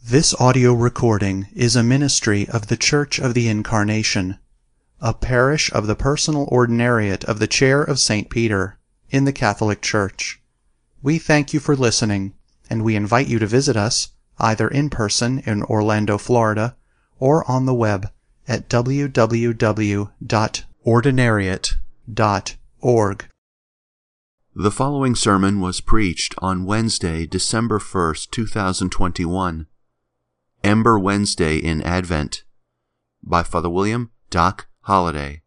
This audio recording is a ministry of the Church of the Incarnation, a parish of the Personal Ordinariate of the Chair of St. Peter, in the Catholic Church. We thank you for listening, and we invite you to visit us, either in person in Orlando, Florida, or on the web at www.ordinariate.org. The following sermon was preached on Wednesday, December 1st, 2021, Ember Wednesday in Advent, by Father William Doc Holliday.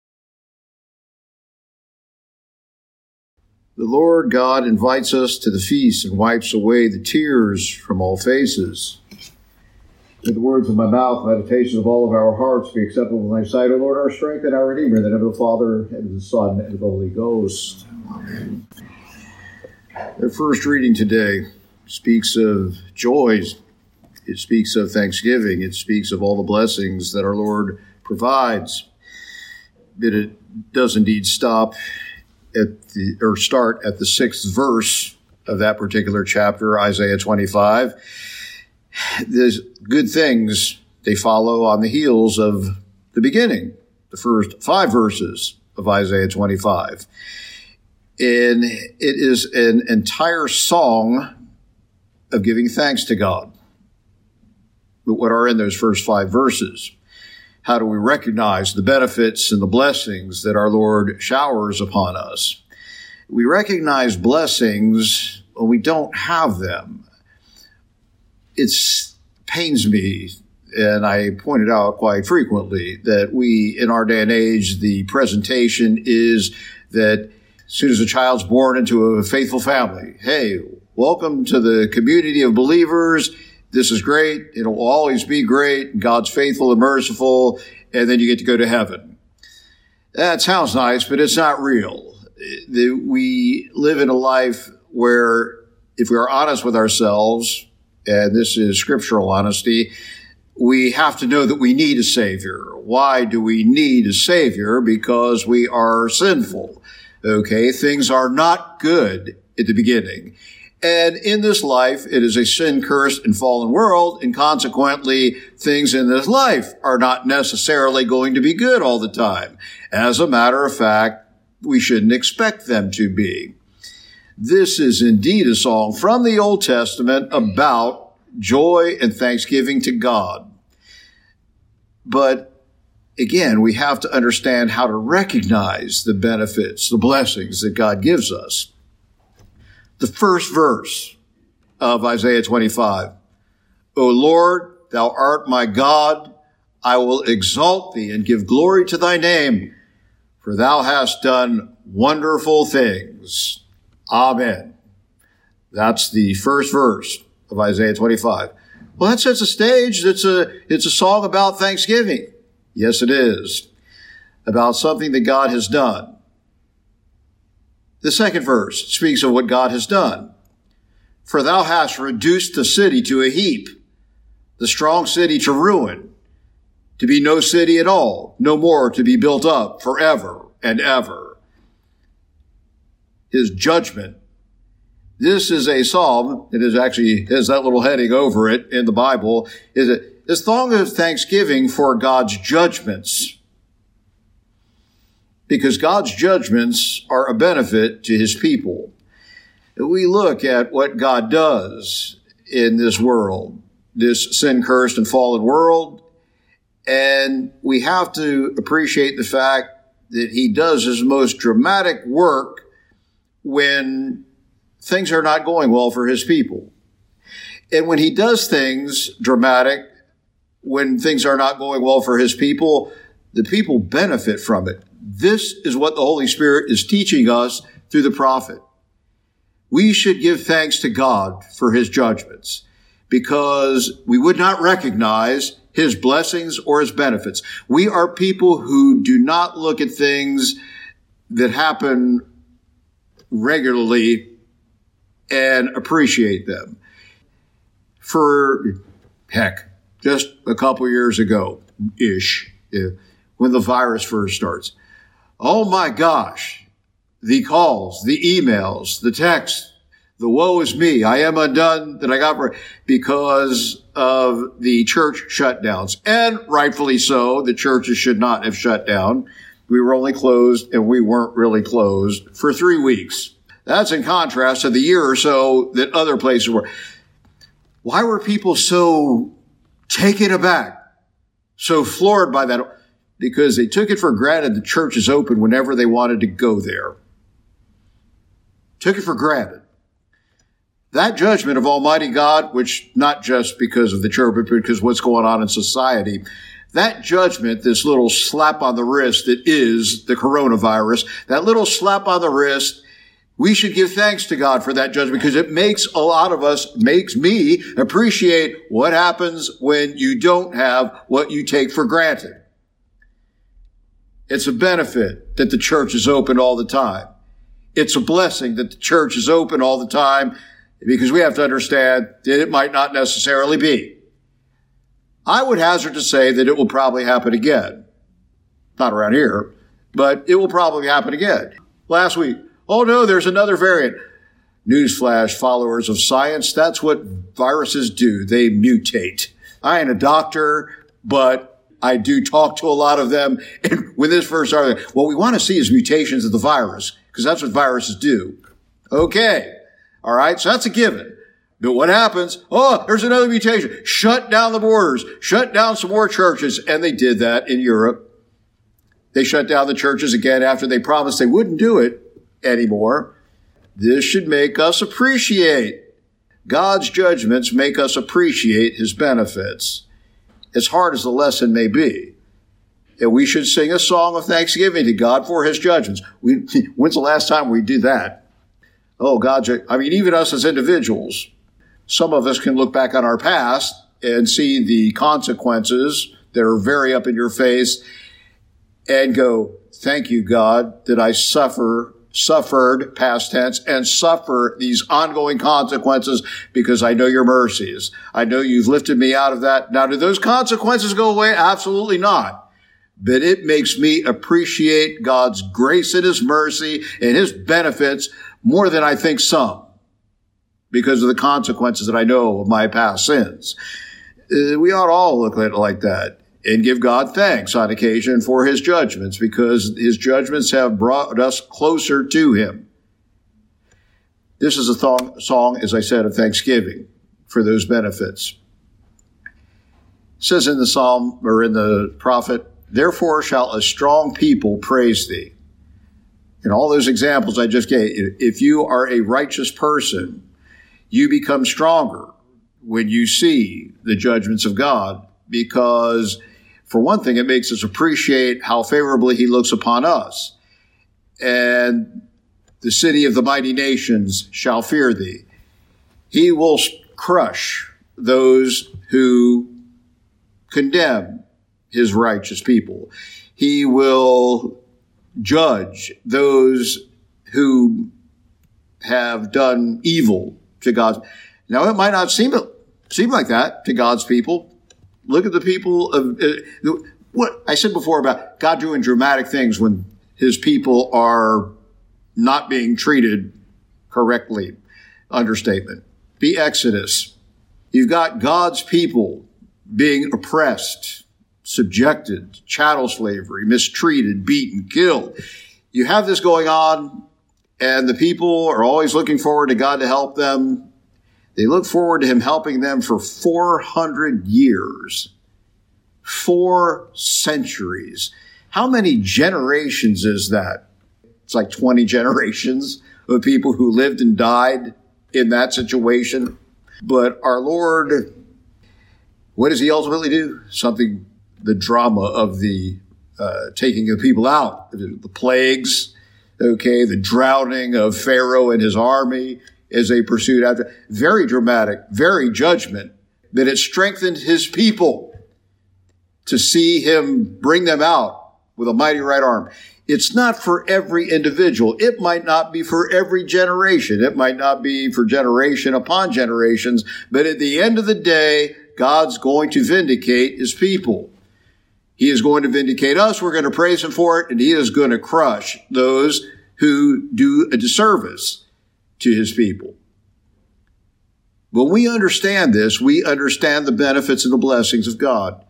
The Lord God invites us to the feast and wipes away the tears from all faces. May the words of my mouth, meditations of all of our hearts be acceptable in thy sight, O Lord, our strength and our Redeemer, in the name of the Father, and of the Son, and of the Holy Ghost. Amen. The first reading today speaks of joys. It speaks of thanksgiving. It speaks of all the blessings that our Lord provides. But it does indeed start at the sixth verse of that particular chapter, Isaiah 25. There's good things, they follow on the heels of the beginning, the first 5 verses of Isaiah 25. And it is an entire song of giving thanks to God. But what are in those first 5 verses? How do we recognize the benefits and the blessings that our Lord showers upon us? We recognize blessings when we don't have them. It pains me, and I point it out quite frequently, that we, in our day and age, the presentation is that as soon as a child's born into a faithful family, hey, welcome to the community of believers. This is great. It'll always be great. God's faithful and merciful, and then you get to go to heaven. That sounds nice, but it's not real. We live in a life where, if we are honest with ourselves, and this is scriptural honesty, we have to know that we need a Savior. Why do we need a Savior? Because we are sinful. Okay, things are not good at the beginning. And in this life, it is a sin-cursed and fallen world, and consequently, things in this life are not necessarily going to be good all the time. As a matter of fact, we shouldn't expect them to be. This is indeed a song from the Old Testament about joy and thanksgiving to God. But again, we have to understand how to recognize the benefits, the blessings that God gives us. The first verse of Isaiah 25. O Lord, thou art my God. I will exalt thee and give glory to thy name, for thou hast done wonderful things. Amen. That's the first verse of Isaiah 25. Well, that sets a stage. It's a song about thanksgiving. Yes, it is. About something that God has done. The second verse speaks of what God has done. For thou hast reduced the city to a heap, the strong city to ruin, to be no city at all, no more to be built up forever and ever. His judgment. This is a psalm. It is actually has that little heading over it in the Bible. Is a song of thanksgiving for God's judgments. Because God's judgments are a benefit to his people. We look at what God does in this world, this sin-cursed and fallen world, and we have to appreciate the fact that he does his most dramatic work when things are not going well for his people. And when he does things dramatic, when things are not going well for his people, the people benefit from it. This is what the Holy Spirit is teaching us through the prophet. We should give thanks to God for his judgments because we would not recognize his blessings or his benefits. We are people who do not look at things that happen regularly and appreciate them. For heck, just a couple years ago-ish, when the virus first starts, oh my gosh, the calls, the emails, the texts, The woe is me. I am undone that I got because of the church shutdowns. And rightfully so, the churches should not have shut down. We were only closed, and we weren't really closed for 3 weeks. That's in contrast to the year or so that other places were. Why were people so taken aback, so floored by that? Because they took it for granted the church is open whenever they wanted to go there. Took it for granted. That judgment of Almighty God, which not just because of the church, but because of what's going on in society, that judgment, this little slap on the wrist that is the coronavirus, that little slap on the wrist, we should give thanks to God for that judgment because it makes a lot of us, makes me appreciate what happens when you don't have what you take for granted. It's a benefit that the church is open all the time. It's a blessing that the church is open all the time because we have to understand that it might not necessarily be. I would hazard to say that it will probably happen again. Not around here, but it will probably happen again. Last week, oh no, there's another variant. Newsflash, followers of science, that's what viruses do. They mutate. I ain't a doctor, but I do talk to a lot of them. And when this first started, what we want to see is mutations of the virus, because that's what viruses do. Okay. All right. So that's a given. But what happens? Oh, there's another mutation. Shut down the borders. Shut down some more churches. And they did that in Europe. They shut down the churches again after they promised they wouldn't do it anymore. This should make us appreciate. God's judgments make us appreciate his benefits, as hard as the lesson may be. And we should sing a song of thanksgiving to God for his judgments. When's the last time we did that? Oh, even us as individuals, some of us can look back on our past and see the consequences that are very up in your face and go, thank you, God, that I suffered, past tense, and suffer these ongoing consequences because I know your mercies. I know you've lifted me out of that. Now, do those consequences go away? Absolutely not. But it makes me appreciate God's grace and his mercy and his benefits more than I think some, because of the consequences that I know of my past sins. We ought to all look at it like that and give God thanks on occasion for his judgments, because his judgments have brought us closer to him. This is a song, as I said, of thanksgiving for those benefits. It says in the psalm, or in the prophet, therefore shall a strong people praise thee. And all those examples I just gave, if you are a righteous person, you become stronger when you see the judgments of God, because for one thing, it makes us appreciate how favorably he looks upon us. And the city of the mighty nations shall fear thee. He will crush those who condemn his righteous people. He will judge those who have done evil to God. Now, it might not seem like that to God's people. Look at the people of what I said before about God doing dramatic things when his people are not being treated correctly. Understatement. The Exodus. You've got God's people being oppressed, subjected, chattel slavery, mistreated, beaten, killed. You have this going on, and the people are always looking forward to God to help them. They look forward to him helping them for 400 years, 4 centuries. How many generations is that? It's like 20 generations of people who lived and died in that situation. But our Lord, what does he ultimately do? Something, the drama of the taking of people out, the plagues, okay, the drowning of Pharaoh and his army as they pursued after. Very dramatic, very judgment, that it strengthened his people to see him bring them out with a mighty right arm. It's not for every individual. It might not be for every generation. It might not be for generation upon generations, but at the end of the day, God's going to vindicate his people. He is going to vindicate us. We're going to praise him for it, and he is going to crush those who do a disservice to his people. When we understand this, we understand the benefits and the blessings of God.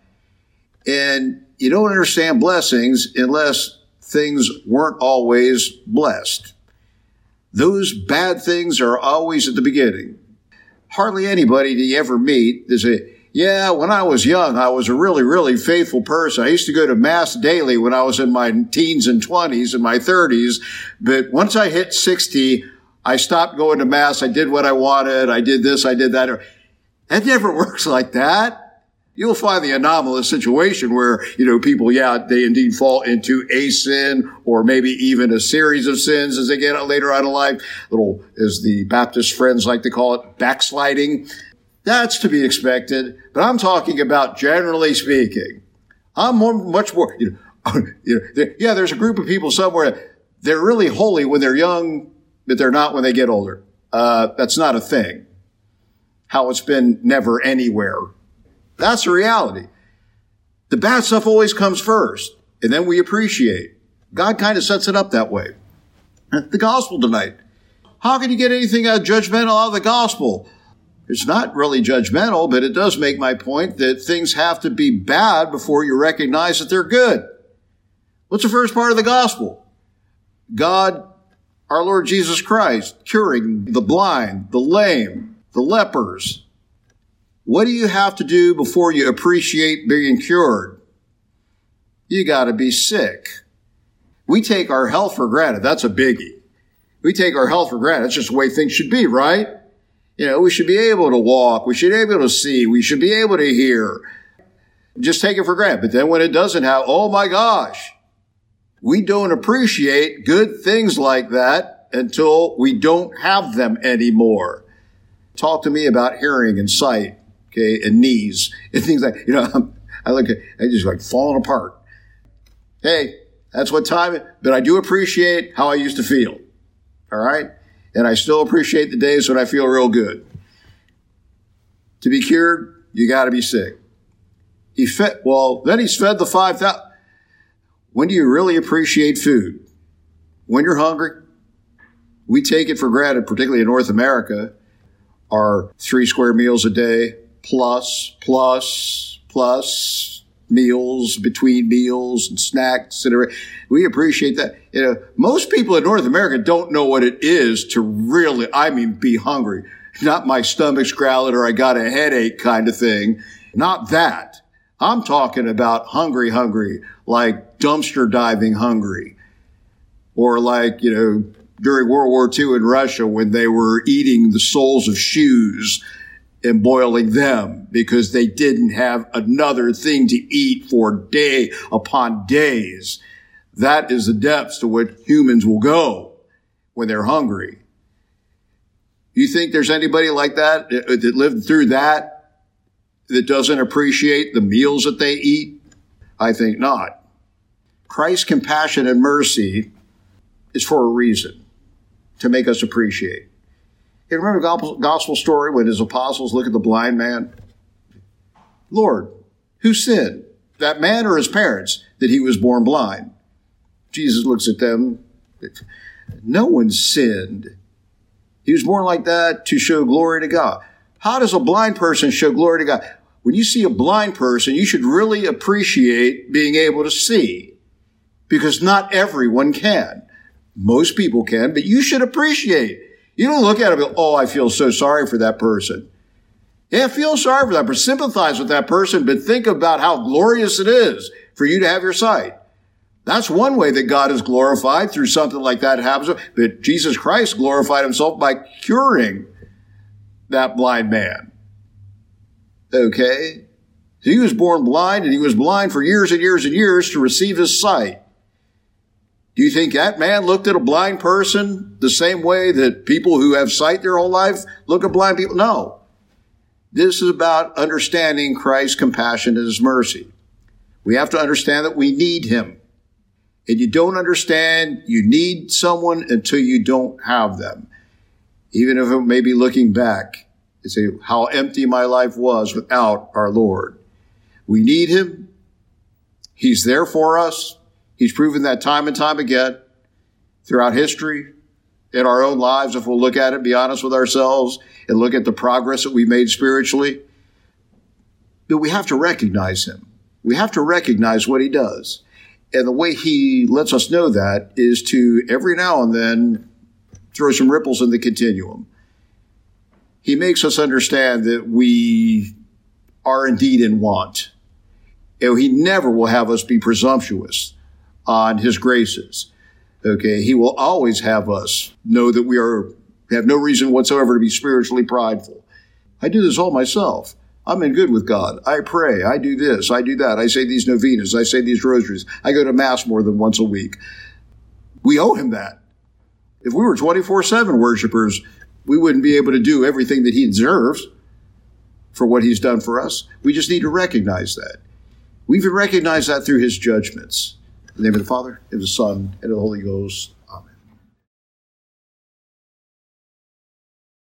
And you don't understand blessings unless things weren't always blessed. Those bad things are always at the beginning. Hardly anybody do you ever meet that say, yeah, when I was young, I was a really, really faithful person. I used to go to Mass daily when I was in my teens and 20s and my 30s. But once I hit 60, I stopped going to Mass. I did what I wanted. I did this. I did that. It never works like that. You'll find the anomalous situation where, people, they indeed fall into a sin or maybe even a series of sins as they get out later on in life. Little, as the Baptist friends like to call it, backsliding. That's to be expected. But I'm talking about generally speaking. I'm much more, there's a group of people somewhere, they're really holy when they're young, but they're not when they get older. That's not a thing. How it's been never anywhere. That's the reality. The bad stuff always comes first, and then we appreciate. God kind of sets it up that way. The gospel tonight. How can you get anything judgmental out of the gospel? It's not really judgmental, but it does make my point that things have to be bad before you recognize that they're good. What's the first part of the gospel? God, our Lord Jesus Christ, curing the blind, the lame, the lepers. What do you have to do before you appreciate being cured? You got to be sick. We take our health for granted. That's a biggie. We take our health for granted. It's just the way things should be, right? We should be able to walk. We should be able to see. We should be able to hear. Just take it for granted. But then when it doesn't have, oh my gosh, we don't appreciate good things like that until we don't have them anymore. Talk to me about hearing and sight. Okay, and knees and things like, I just like falling apart. Hey, that's what time, but I do appreciate how I used to feel. All right. And I still appreciate the days when I feel real good. To be cured, you got to be sick. Then he's fed the 5,000. When do you really appreciate food? When you're hungry. We take it for granted, particularly in North America, our 3 square meals a day. Plus meals, between meals and snacks. We appreciate that. Most people in North America don't know what it is to really, be hungry. Not my stomach's growling or I got a headache kind of thing. Not that. I'm talking about hungry, like dumpster diving hungry. Or like, during World War II in Russia when they were eating the soles of shoes and boiling them because they didn't have another thing to eat for day upon days. That is the depths to what humans will go when they're hungry. You think there's anybody like that lived through that doesn't appreciate the meals that they eat? I think not. Christ's compassion and mercy is for a reason, to make us appreciate. You remember the gospel story when his apostles look at the blind man? Lord, who sinned, that man or his parents, that he was born blind? Jesus looks at them. No one sinned. He was born like that to show glory to God. How does a blind person show glory to God? When you see a blind person, you should really appreciate being able to see, because not everyone can. Most people can, but you should appreciate. You don't look at it and go, I feel so sorry for that person. Yeah, feel sorry for that person, sympathize with that person, but think about how glorious it is for you to have your sight. That's one way that God is glorified, through something like that happens. But Jesus Christ glorified himself by curing that blind man. Okay? So he was born blind, and he was blind for years and years and years to receive his sight. Do you think that man looked at a blind person the same way that people who have sight their whole life look at blind people? No. This is about understanding Christ's compassion and his mercy. We have to understand that we need him. And you don't understand you need someone until you don't have them. Even if it may be looking back and say how empty my life was without our Lord. We need him. He's there for us. He's proven that time and time again throughout history. in our own lives, if we'll look at it, be honest with ourselves, and look at the progress that we've made spiritually. But we have to recognize him. We have to recognize what he does. And the way he lets us know that is to every now and then throw some ripples in the continuum. He makes us understand that we are indeed in want. And he never will have us be presumptuous on his graces. Okay, he will always have us know that we have no reason whatsoever to be spiritually prideful. I do this all myself. I'm in good with God. I pray. I do this. I do that. I say these novenas. I say these rosaries. I go to Mass more than once a week. We owe him that. If we were 24/7 worshipers, we wouldn't be able to do everything that he deserves for what he's done for us. We just need to recognize that. We even recognize that through his judgments. In the name of the Father, and of the Son, and of the Holy Ghost.